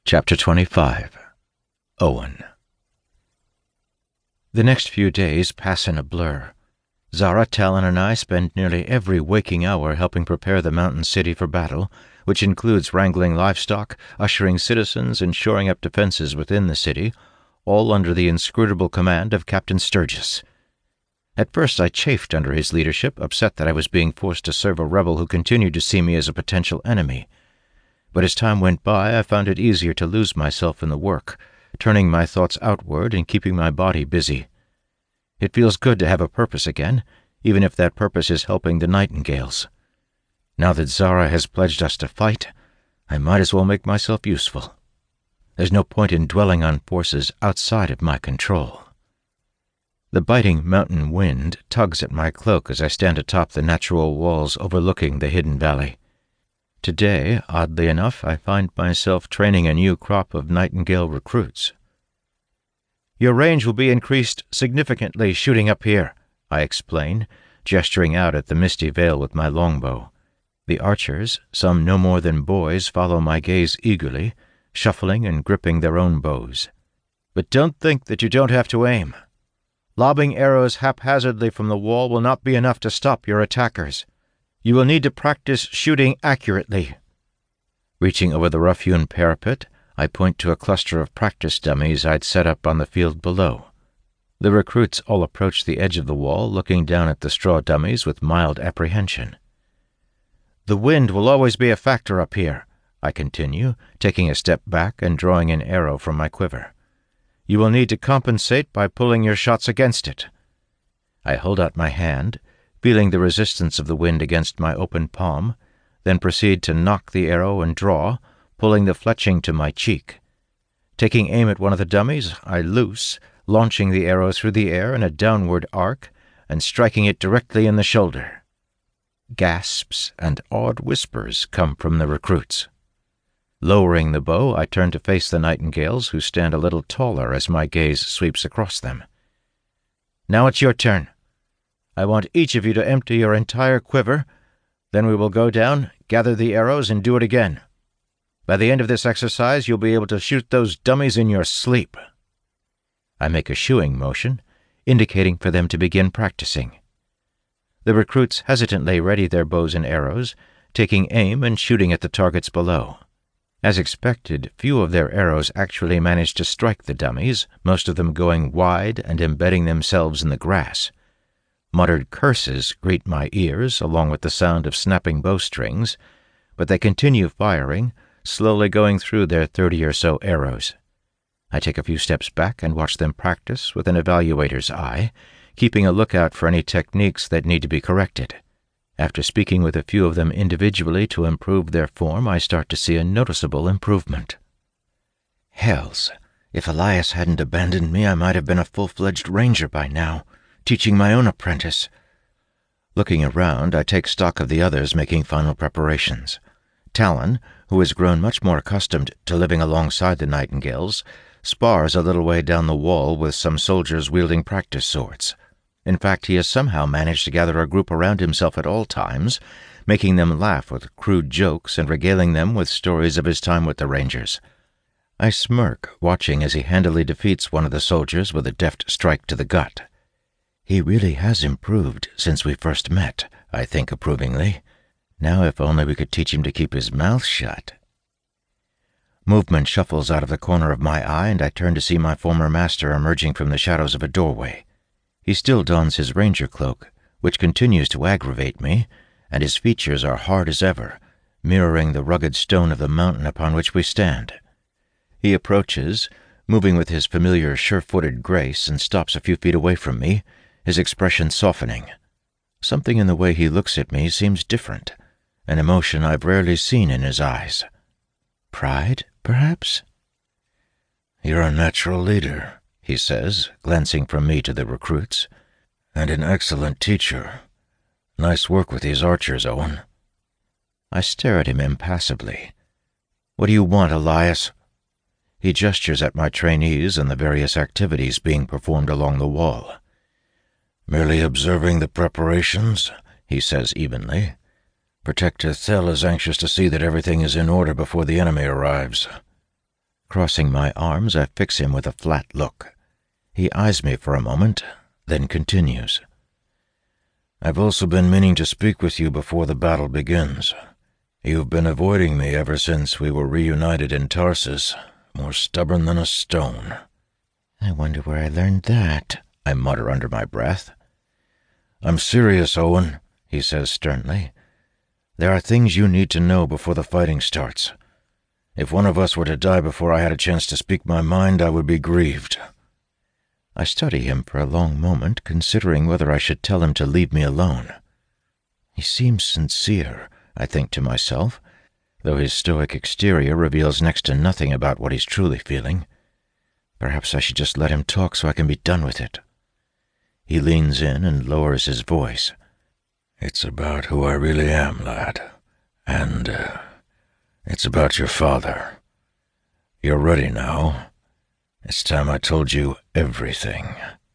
Chapter 25. Owen. The next few days pass in a blur. Zara, Talon, and I spend nearly every waking hour helping prepare the mountain city for battle, which includes wrangling livestock, ushering citizens, and shoring up defenses within the city, all under the inscrutable command of Captain Sturgis. At first I chafed under his leadership, upset that I was being forced to serve a rebel who continued to see me as a potential enemy. But as time went by, I found it easier to lose myself in the work, turning my thoughts outward and keeping my body busy. It feels good to have a purpose again, even if that purpose is helping the Nightingales. Now that Zara has pledged us to fight, I might as well make myself useful. There's no point in dwelling on forces outside of my control. The biting mountain wind tugs at my cloak as I stand atop the natural walls overlooking the hidden valley. Today, oddly enough, I find myself training a new crop of Nightingale recruits. "Your range will be increased significantly shooting up here," I explain, gesturing out at the misty vale with my longbow. The archers, some no more than boys, follow my gaze eagerly, shuffling and gripping their own bows. "But don't think that you don't have to aim. Lobbing arrows haphazardly from the wall will not be enough to stop your attackers. You will need to practice shooting accurately." Reaching over the rough-hewn parapet, I point to a cluster of practice dummies I'd set up on the field below. The recruits all approach the edge of the wall, looking down at the straw dummies with mild apprehension. "The wind will always be a factor up here," I continue, taking a step back and drawing an arrow from my quiver. "You will need to compensate by pulling your shots against it." I hold out my hand, feeling the resistance of the wind against my open palm, then proceed to knock the arrow and draw, pulling the fletching to my cheek. Taking aim at one of the dummies, I loose, launching the arrow through the air in a downward arc and striking it directly in the shoulder. Gasps and awed whispers come from the recruits. Lowering the bow, I turn to face the Nightingales, who stand a little taller as my gaze sweeps across them. "Now it's your turn. I want each of you to empty your entire quiver, then we will go down, gather the arrows, and do it again. By the end of this exercise, you'll be able to shoot those dummies in your sleep." I make a shooing motion, indicating for them to begin practicing. The recruits hesitantly ready their bows and arrows, taking aim and shooting at the targets below. As expected, few of their arrows actually manage to strike the dummies, most of them going wide and embedding themselves in the grass. Muttered curses greet my ears, along with the sound of snapping bowstrings, but they continue firing, slowly going through their 30 or so arrows. I take a few steps back and watch them practice with an evaluator's eye, keeping a lookout for any techniques that need to be corrected. After speaking with a few of them individually to improve their form, I start to see a noticeable improvement. Hells, if Elias hadn't abandoned me, I might have been a full-fledged ranger by now, teaching my own apprentice. Looking around, I take stock of the others making final preparations. Talon, who has grown much more accustomed to living alongside the Nightingales, spars a little way down the wall with some soldiers wielding practice swords. In fact, he has somehow managed to gather a group around himself at all times, making them laugh with crude jokes and regaling them with stories of his time with the Rangers. I smirk, watching as he handily defeats one of the soldiers with a deft strike to the gut. "He really has improved since we first met," I think approvingly. Now if only we could teach him to keep his mouth shut. Movement shuffles out of the corner of my eye, and I turn to see my former master emerging from the shadows of a doorway. He still dons his ranger cloak, which continues to aggravate me, and his features are hard as ever, mirroring the rugged stone of the mountain upon which we stand. He approaches, moving with his familiar sure-footed grace, and stops a few feet away from me, his expression softening. Something in the way he looks at me seems different, an emotion I've rarely seen in his eyes. Pride, perhaps? "You're a natural leader," he says, glancing from me to the recruits, "and an excellent teacher. Nice work with these archers, Owen." I stare at him impassively. "What do you want, Elias?" He gestures at my trainees and the various activities being performed along the wall. "Merely observing the preparations," he says evenly. "Protector Thel is anxious to see that everything is in order before the enemy arrives." Crossing my arms, I fix him with a flat look. He eyes me for a moment, then continues. "I've also been meaning to speak with you before the battle begins. You've been avoiding me ever since we were reunited in Tarsus, more stubborn than a stone." "I wonder where I learned that," I mutter under my breath. "I'm serious, Owen," he says sternly. "There are things you need to know before the fighting starts. If one of us were to die before I had a chance to speak my mind, I would be grieved." I study him for a long moment, considering whether I should tell him to leave me alone. He seems sincere, I think to myself, though his stoic exterior reveals next to nothing about what he's truly feeling. Perhaps I should just let him talk so I can be done with it. He leans in and lowers his voice. "It's about who I really am, lad. And, it's about your father. You're ready now. It's time I told you everything."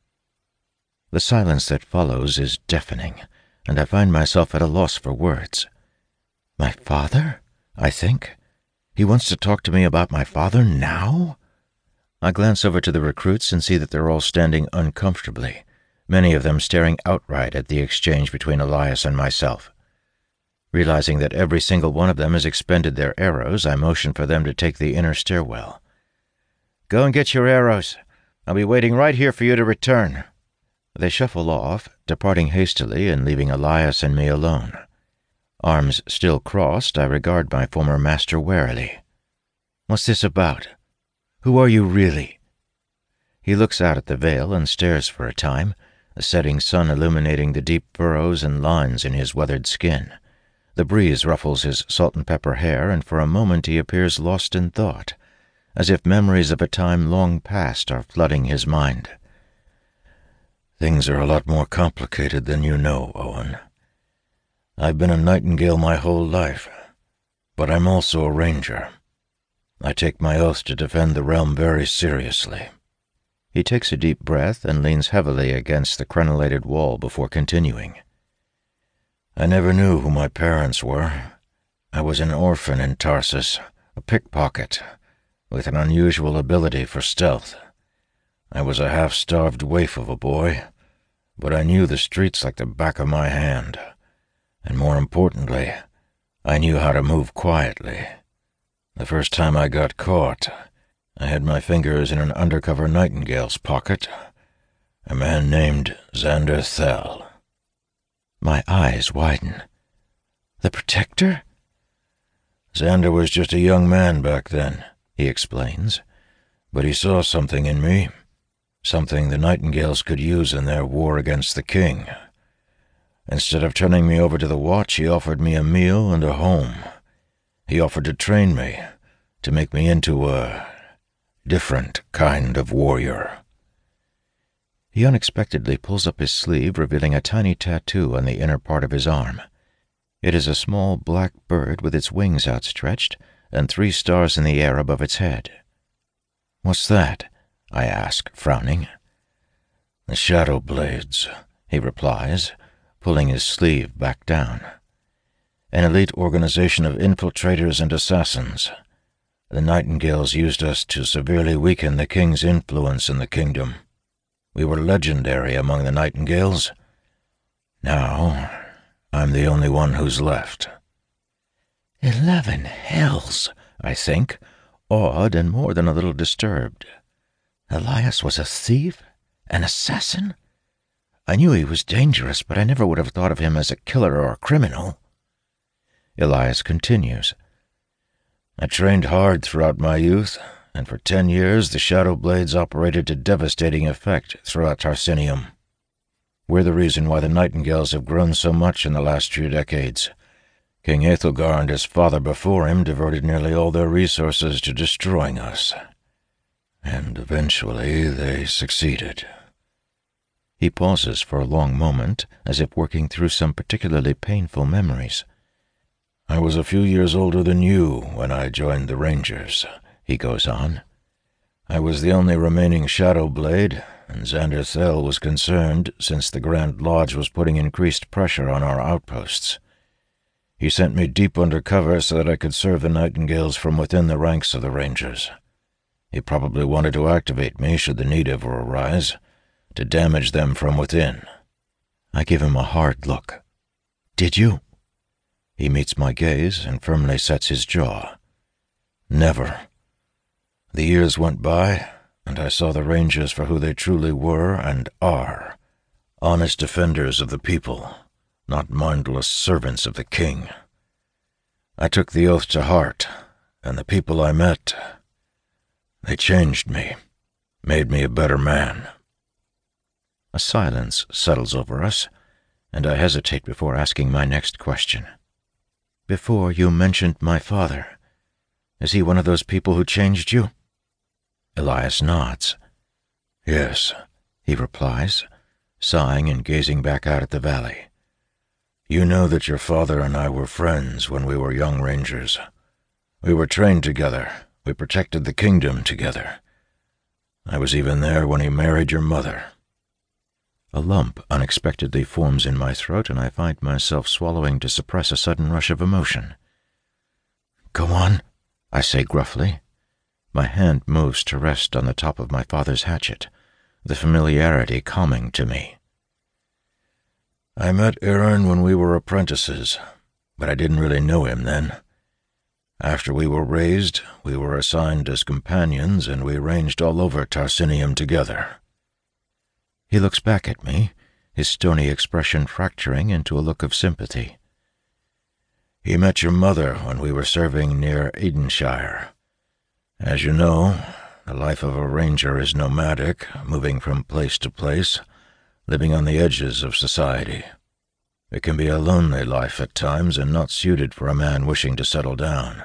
The silence that follows is deafening, and I find myself at a loss for words. My father? I think. He wants to talk to me about my father now? I glance over to the recruits and see that they're all standing uncomfortably, many of them staring outright at the exchange between Elias and myself. Realizing that every single one of them has expended their arrows, I motion for them to take the inner stairwell. "Go and get your arrows. I'll be waiting right here for you to return." They shuffle off, departing hastily and leaving Elias and me alone. Arms still crossed, I regard my former master warily. "What's this about? Who are you really?" He looks out at the veil and stares for a time, the setting sun illuminating the deep furrows and lines in his weathered skin. The breeze ruffles his salt-and-pepper hair, and for a moment he appears lost in thought, as if memories of a time long past are flooding his mind. "Things are a lot more complicated than you know, Owen. I've been a Nightingale my whole life, but I'm also a ranger. I take my oath to defend the realm very seriously." He takes a deep breath and leans heavily against the crenellated wall before continuing. "I never knew who my parents were. I was an orphan in Tarsus, a pickpocket, with an unusual ability for stealth. I was a half-starved waif of a boy, but I knew the streets like the back of my hand, and more importantly, I knew how to move quietly. The first time I got caught, I had my fingers in an undercover Nightingale's pocket, a man named Xander Thel." My eyes widen. "The Protector?" "Xander was just a young man back then," he explains, "but he saw something in me, something the Nightingales could use in their war against the king. Instead of turning me over to the Watch, he offered me a meal and a home. He offered to train me, to make me into a different kind of warrior." He unexpectedly pulls up his sleeve, revealing a tiny tattoo on the inner part of his arm. It is a small black bird with its wings outstretched and 3 stars in the air above its head. "What's that?" I ask, frowning. "The Shadow Blades," he replies, pulling his sleeve back down. "An elite organization of infiltrators and assassins. The Nightingales used us to severely weaken the king's influence in the kingdom. We were legendary among the Nightingales. Now, I'm the only one who's left." 11 hells, I think, awed and more than a little disturbed. Elias was a thief? An assassin? I knew he was dangerous, but I never would have thought of him as a killer or a criminal. Elias continues. "I trained hard throughout my youth, and for 10 years the Shadow Blades operated to devastating effect throughout Tarsinium. We're the reason why the Nightingales have grown so much in the last few decades. King Aethelgar and his father before him devoted nearly all their resources to destroying us. And eventually they succeeded." He pauses for a long moment, as if working through some particularly painful memories. "I was a few years older than you when I joined the Rangers," he goes on. "I was the only remaining Shadow Blade, and Xander Thel was concerned since the Grand Lodge was putting increased pressure on our outposts. He sent me deep undercover so that I could serve the Nightingales from within the ranks of the Rangers. He probably wanted to activate me should the need ever arise, to damage them from within. I give him a hard look. Did you? He meets my gaze and firmly sets his jaw. Never. The years went by, and I saw the Rangers for who they truly were and are. Honest defenders of the people, not mindless servants of the king. I took the oath to heart, and the people I met, they changed me, made me a better man. A silence settles over us, and I hesitate before asking my next question. Before you mentioned my father. Is he one of those people who changed you? Elias nods. Yes, he replies, sighing and gazing back out at the valley. You know that your father and I were friends when we were young rangers. We were trained together. We protected the kingdom together. I was even there when he married your mother. A lump unexpectedly forms in my throat, and I find myself swallowing to suppress a sudden rush of emotion. Go on, I say gruffly. My hand moves to rest on the top of my father's hatchet, the familiarity calming to me. I met Aaron when we were apprentices, but I didn't really know him then. After we were raised, we were assigned as companions, and we ranged all over Tarsinium together. He looks back at me, his stony expression fracturing into a look of sympathy. He met your mother when we were serving near Edenshire. As you know, the life of a ranger is nomadic, moving from place to place, living on the edges of society. It can be a lonely life at times and not suited for a man wishing to settle down.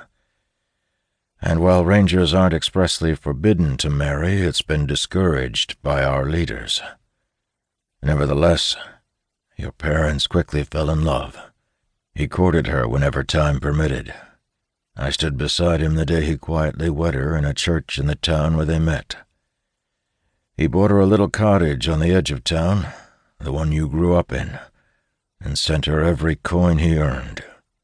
And while rangers aren't expressly forbidden to marry, it's been discouraged by our leaders. Nevertheless, your parents quickly fell in love. He courted her whenever time permitted. I stood beside him the day he quietly wed her in a church in the town where they met. He bought her a little cottage on the edge of town, the one you grew up in, and sent her every coin he earned.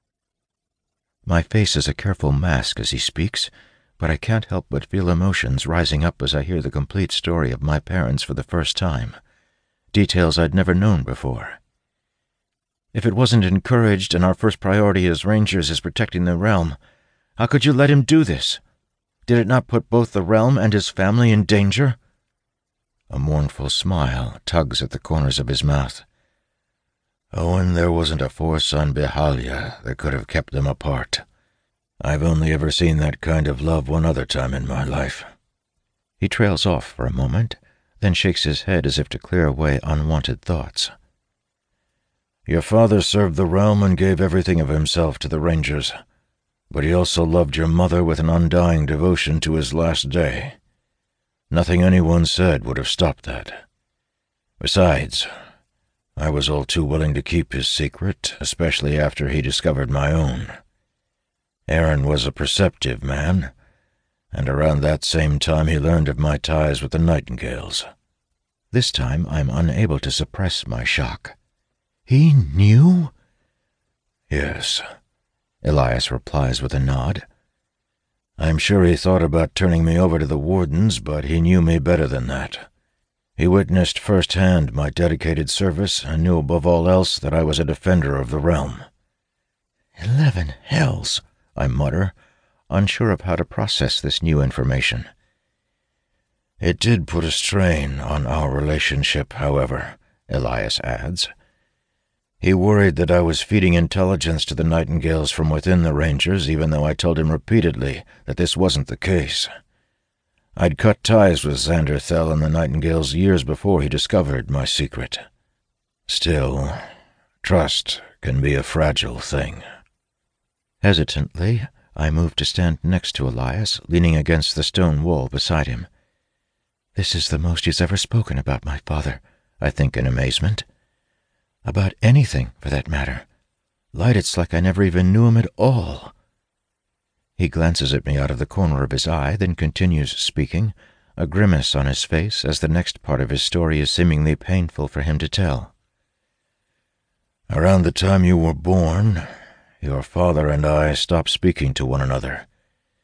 My face is a careful mask as he speaks, but I can't help but feel emotions rising up as I hear the complete story of my parents for the first time. Details I'd never known before. If it wasn't encouraged and our first priority as rangers is protecting the realm, how could you let him do this? Did it not put both the realm and his family in danger? A mournful smile tugs at the corners of his mouth. Owen, there wasn't a force on Behalia that could have kept them apart. I've only ever seen that kind of love one other time in my life. He trails off for a moment, then shakes his head as if to clear away unwanted thoughts. Your father served the realm and gave everything of himself to the Rangers, but he also loved your mother with an undying devotion to his last day. Nothing anyone said would have stopped that. Besides, I was all too willing to keep his secret, especially after he discovered my own. Aaron was a perceptive man, and around that same time he learned of my ties with the Nightingales. This time I'm unable to suppress my shock. He knew? Yes, Elias replies with a nod. I'm sure he thought about turning me over to the Wardens, but he knew me better than that. He witnessed firsthand my dedicated service and knew above all else that I was a defender of the realm. 11 hells, I mutter, unsure of how to process this new information. It did put a strain on our relationship, however, Elias adds. He worried that I was feeding intelligence to the Nightingales from within the Rangers, even though I told him repeatedly that this wasn't the case. I'd cut ties with Xander Thel and the Nightingales years before he discovered my secret. Still, trust can be a fragile thing. Hesitantly, I move to stand next to Elias, leaning against the stone wall beside him. This is the most he's ever spoken about my father, I think in amazement. About anything, for that matter. Light, it's like I never even knew him at all. He glances at me out of the corner of his eye, then continues speaking, a grimace on his face as the next part of his story is seemingly painful for him to tell. Around the time you were born, your father and I stopped speaking to one another.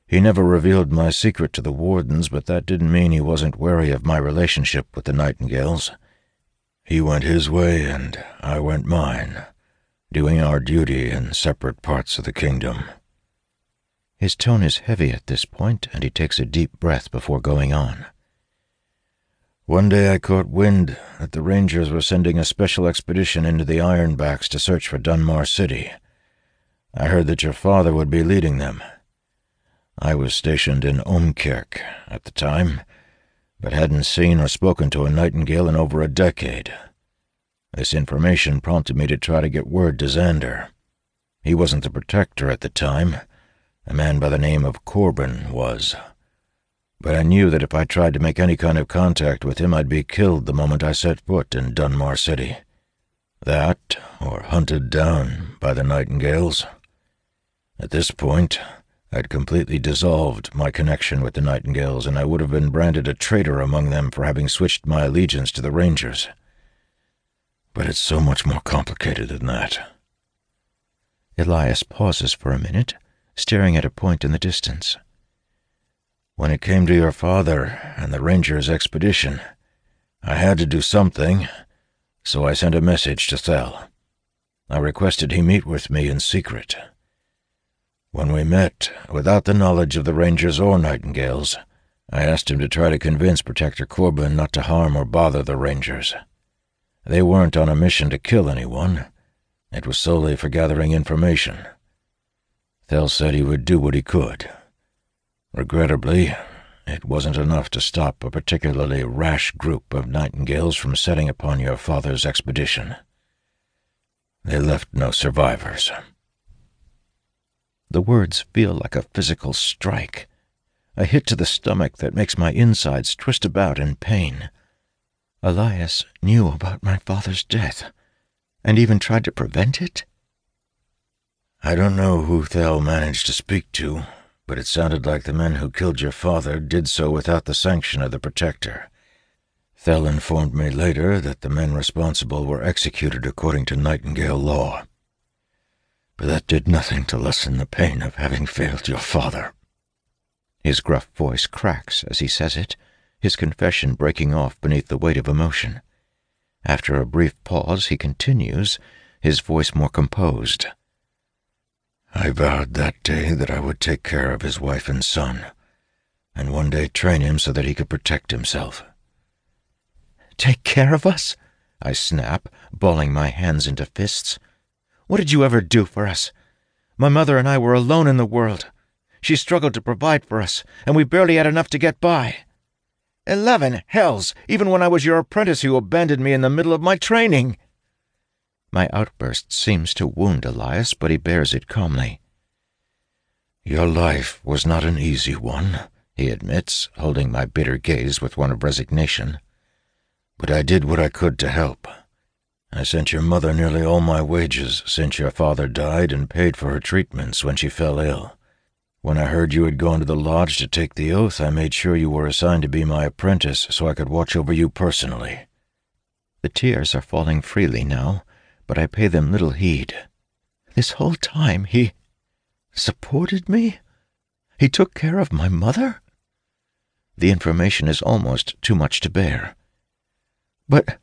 He never revealed my secret to the wardens, but that didn't mean he wasn't wary of my relationship with the Nightingales. He went his way and I went mine, doing our duty in separate parts of the kingdom." His tone is heavy at this point, and he takes a deep breath before going on. "One day I caught wind that the Rangers were sending a special expedition into the Ironbacks to search for Dunmar City. I heard that your father would be leading them. I was stationed in Omkirk at the time, but hadn't seen or spoken to a Nightingale in over a decade. This information prompted me to try to get word to Xander. He wasn't the Protector at the time. A man by the name of Corbin was. But I knew that if I tried to make any kind of contact with him, I'd be killed the moment I set foot in Dunmar City. That, or hunted down by the Nightingales. At this point, I'd completely dissolved my connection with the Nightingales, and I would have been branded a traitor among them for having switched my allegiance to the Rangers. But it's so much more complicated than that." Elias pauses for a minute, staring at a point in the distance. "When it came to your father and the Rangers' expedition, I had to do something, so I sent a message to Thel. I requested he meet with me in secret. When we met, without the knowledge of the Rangers or Nightingales, I asked him to try to convince Protector Corbin not to harm or bother the Rangers. They weren't on a mission to kill anyone. It was solely for gathering information. Thel said he would do what he could. Regrettably, it wasn't enough to stop a particularly rash group of Nightingales from setting upon your father's expedition. They left no survivors." The words feel like a physical strike, a hit to the stomach that makes my insides twist about in pain. Elias knew about my father's death, and even tried to prevent it? "I don't know who Thel managed to speak to, but it sounded like the men who killed your father did so without the sanction of the Protector. Thel informed me later that the men responsible were executed according to Nightingale law. But that did nothing to lessen the pain of having failed your father." His gruff voice cracks as he says it, his confession breaking off beneath the weight of emotion. After a brief pause, he continues, his voice more composed. "I vowed that day that I would take care of his wife and son, and one day train him so that he could protect himself." "Take care of us?" I snap, balling my hands into fists. "What did you ever do for us? My mother and I were alone in the world. She struggled to provide for us, and we barely had enough to get by. 11 hells, even when I was your apprentice you abandoned me in the middle of my training." My outburst seems to wound Elias, but he bears it calmly. "Your life was not an easy one," he admits, holding my bitter gaze with one of resignation. "But I did what I could to help. I sent your mother nearly all my wages since your father died and paid for her treatments when she fell ill. When I heard you had gone to the lodge to take the oath, I made sure you were assigned to be my apprentice so I could watch over you personally." The tears are falling freely now, but I pay them little heed. This whole time he supported me? He took care of my mother? The information is almost too much to bear. "But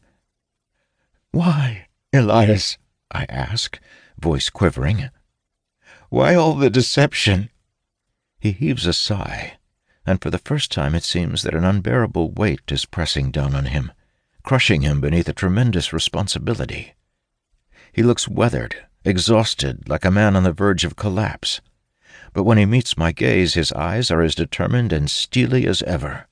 why, Elias?" I ask, voice quivering. "Why all the deception?" He heaves a sigh, and for the first time it seems that an unbearable weight is pressing down on him, crushing him beneath a tremendous responsibility. He looks weathered, exhausted, like a man on the verge of collapse. But when he meets my gaze, his eyes are as determined and steely as ever.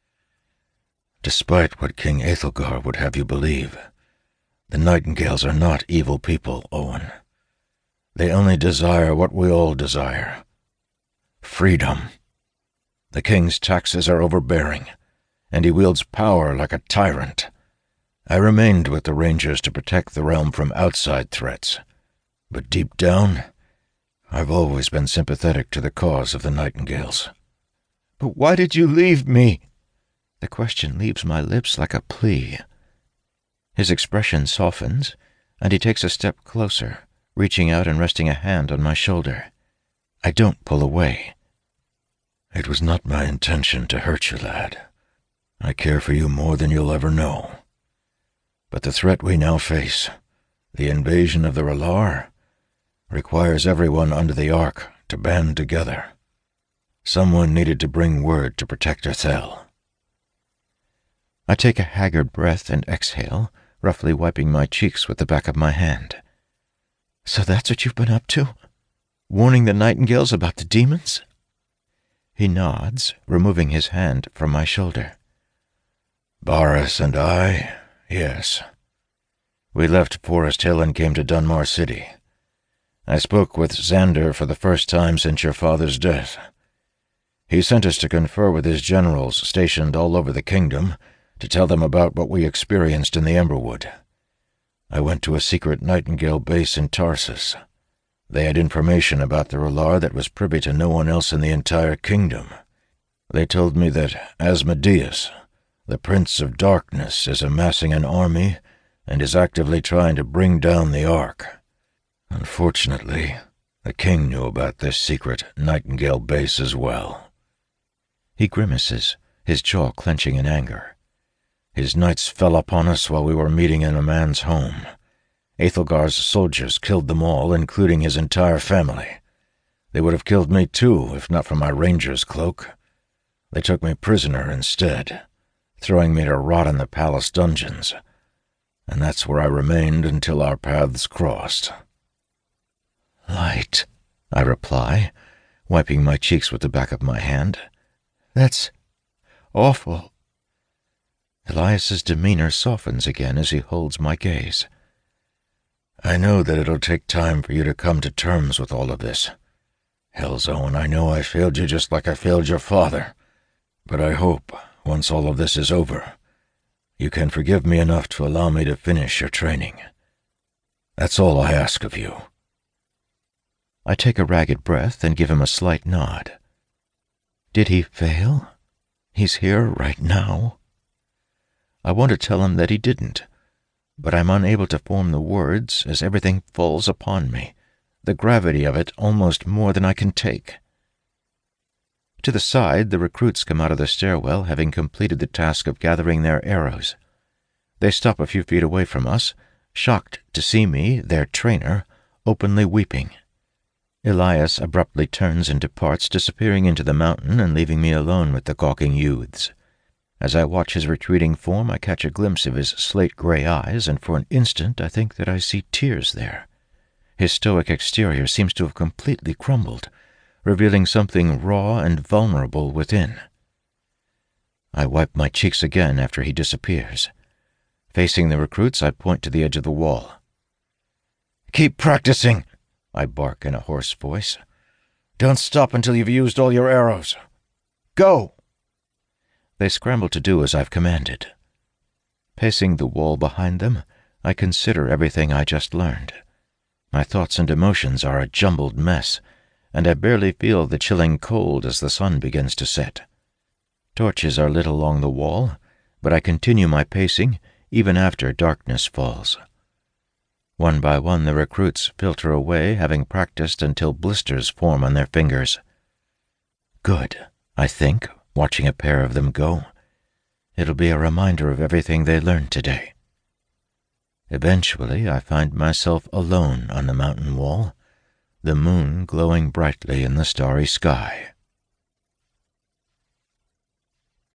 "Despite what King Aethelgar would have you believe, the Nightingales are not evil people, Owen. They only desire what we all desire. Freedom. The king's taxes are overbearing, and he wields power like a tyrant. I remained with the Rangers to protect the realm from outside threats, but deep down, I've always been sympathetic to the cause of the Nightingales." "But why did you leave me?" The question leaves my lips like a plea. His expression softens, and he takes a step closer, reaching out and resting a hand on my shoulder. I don't pull away. It was not my intention to hurt you, lad. I care for you more than you'll ever know. But the threat we now face, the invasion of the R'hllor, requires everyone under the Ark to band together. Someone needed to bring word to protect Ethel. I take a haggard breath and exhale, roughly wiping my cheeks with the back of my hand. So that's what you've been up to? Warning the Nightingales about the demons? He nods, removing his hand from my shoulder. Barris and I, yes. We left Forest Hill and came to Dunmar City. I spoke with Xander for the first time since your father's death. He sent us to confer with his generals stationed all over the kingdom to tell them about what we experienced in the Emberwood. I went to a secret Nightingale base in Tarsus. They had information about the R'hllor that was privy to no one else in the entire kingdom. They told me that Asmodeus, the Prince of Darkness, is amassing an army and is actively trying to bring down the Ark. Unfortunately, the king knew about this secret Nightingale base as well. He grimaces, his jaw clenching in anger. His knights fell upon us while we were meeting in a man's home. Aethelgar's soldiers killed them all, including his entire family. They would have killed me too, if not for my ranger's cloak. They took me prisoner instead, throwing me to rot in the palace dungeons. And that's where I remained until our paths crossed. Light, I reply, wiping my cheeks with the back of my hand. That's awful. Elias's demeanor softens again as he holds my gaze. I know that it'll take time for you to come to terms with all of this. Hell's Owen, I know I failed you just like I failed your father. But I hope, once all of this is over, you can forgive me enough to allow me to finish your training. That's all I ask of you. I take a ragged breath and give him a slight nod. Did he fail? He's here right now. I want to tell him that he didn't, but I'm unable to form the words as everything falls upon me, the gravity of it almost more than I can take. To the side, the recruits come out of the stairwell, having completed the task of gathering their arrows. They stop a few feet away from us, shocked to see me, their trainer, openly weeping. Elias abruptly turns and departs, disappearing into the mountain and leaving me alone with the gawking youths. As I watch his retreating form, I catch a glimpse of his slate-gray eyes, and for an instant I think that I see tears there. His stoic exterior seems to have completely crumbled, revealing something raw and vulnerable within. I wipe my cheeks again after he disappears. Facing the recruits, I point to the edge of the wall. "Keep practicing," I bark in a hoarse voice. "Don't stop until you've used all your arrows. Go!" They scramble to do as I've commanded. Pacing the wall behind them, I consider everything I just learned. My thoughts and emotions are a jumbled mess, and I barely feel the chilling cold as the sun begins to set. Torches are lit along the wall, but I continue my pacing even after darkness falls. One by one the recruits filter away, having practiced until blisters form on their fingers. Good, I think, watching a pair of them go. It'll be a reminder of everything they learned today. Eventually, I find myself alone on the mountain wall, the moon glowing brightly in the starry sky.